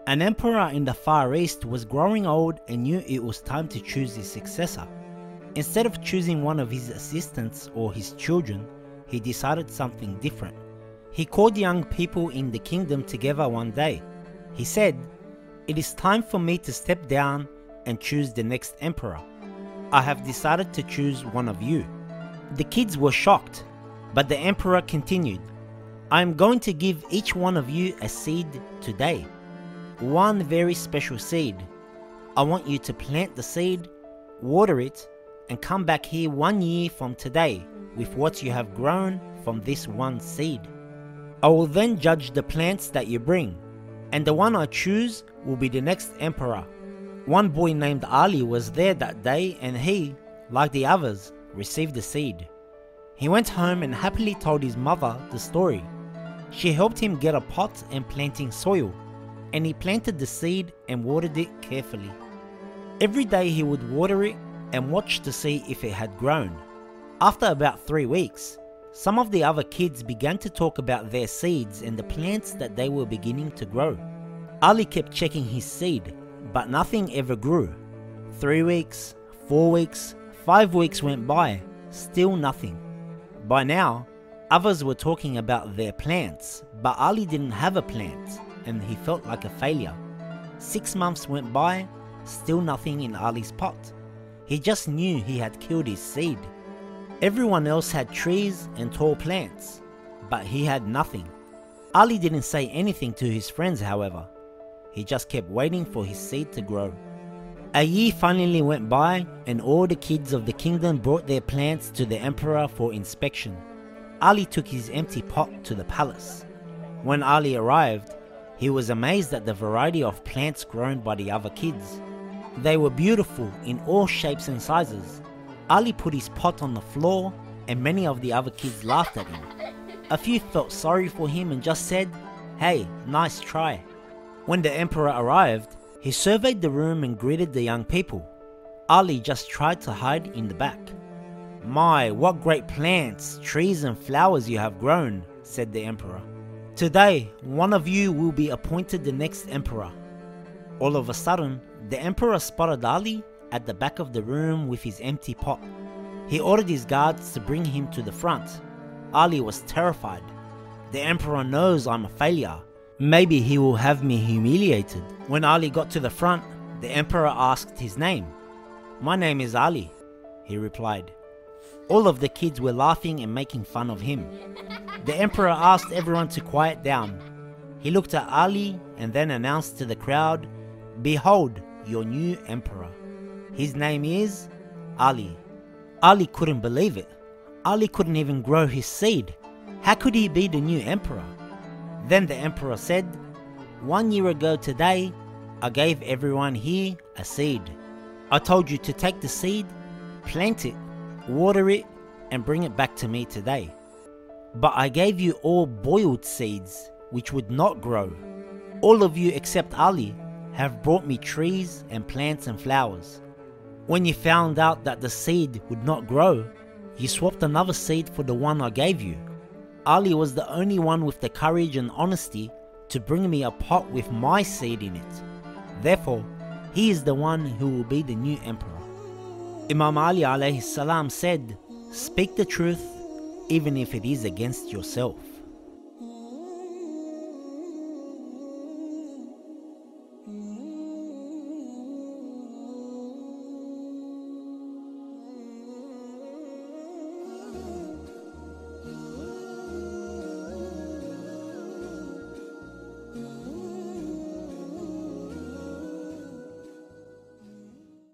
An emperor in the Far East was growing old and knew it was time to choose his successor. Instead of choosing one of his assistants or his children, he decided something different. He called young people in the kingdom together one day. He said, "It is time for me to step down and choose the next emperor. I have decided to choose one of you." The kids were shocked, but the emperor continued, "I am going to give each one of you a seed today. One very special seed. I want you to plant the seed, water it, and come back here 1 year from today with what you have grown from this one seed. I will then judge the plants that you bring, and the one I choose will be the next emperor." One boy named Ali was there that day, and he, like the others, received the seed. He went home and happily told his mother the story. She helped him get a pot and planting soil, and he planted the seed and watered it carefully. Every day he would water it and watch to see if it had grown. After about 3 weeks, some of the other kids began to talk about their seeds and the plants that they were beginning to grow. Ali kept checking his seed, but nothing ever grew. 3 weeks, 4 weeks, 5 weeks went by, still nothing. By now, others were talking about their plants, but Ali didn't have a plant, and he felt like a failure. 6 months went by, still nothing in Ali's pot. He just knew he had killed his seed. Everyone else had trees and tall plants, but he had nothing. Ali didn't say anything to his friends, however. He just kept waiting for his seed to grow. A year finally went by, and all the kids of the kingdom brought their plants to the emperor for inspection. Ali took his empty pot to the palace. When Ali arrived, he was amazed at the variety of plants grown by the other kids. They were beautiful in all shapes and sizes. Ali put his pot on the floor, and many of the other kids laughed at him. A few felt sorry for him and just said, "Hey, nice try." When the emperor arrived, he surveyed the room and greeted the young people. Ali just tried to hide in the back. "My, what great plants, trees and flowers you have grown," said the emperor. "Today, one of you will be appointed the next emperor." All of a sudden, the emperor spotted Ali at the back of the room with his empty pot. He ordered his guards to bring him to the front. Ali was terrified. "The emperor knows I'm a failure. Maybe he will have me humiliated." When Ali got to the front, the emperor asked his name. "My name is Ali," he replied. All of the kids were laughing and making fun of him. The emperor asked everyone to quiet down. He looked at Ali and then announced to the crowd, "Behold, your new emperor. His name is Ali." Ali couldn't believe it. Ali couldn't even grow his seed. How could he be the new emperor? Then the emperor said, "1 year ago today, I gave everyone here a seed. I told you to take the seed, plant it, water it, and bring it back to me today. But I gave you all boiled seeds, which would not grow. All of you except Ali have brought me trees and plants and flowers. When you found out that the seed would not grow, you swapped another seed for the one I gave you. Ali was the only one with the courage and honesty to bring me a pot with my seed in it. Therefore, he is the one who will be the new emperor." Imam Ali alayhi salam said, "Speak the truth even if it is against yourself."